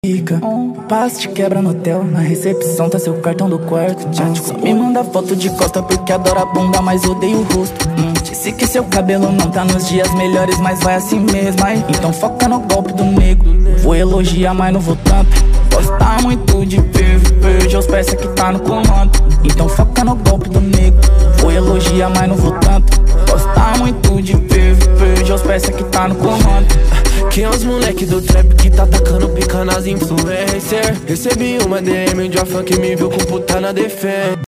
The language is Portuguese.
Passe te quebra no hotel, na recepção tá seu cartão do quarto. Só me manda foto de costa porque adora bunda, mas odeio o rosto. Disse que seu cabelo não tá nos dias melhores, mas vai assim mesmo, aí. Então foca no golpe do nego. Vou elogiar, mas não vou tanto. Gostar muito de verde, os peças que tá no comando. Então foca no golpe do nego. Vou elogiar, mas não vou tanto. Gostar muito de verde, os peças que tá no comando. Quem é os moleque do trap que tá tacando pica nas influencer? Recebi uma DM de uma fã que me viu com puta na defesa.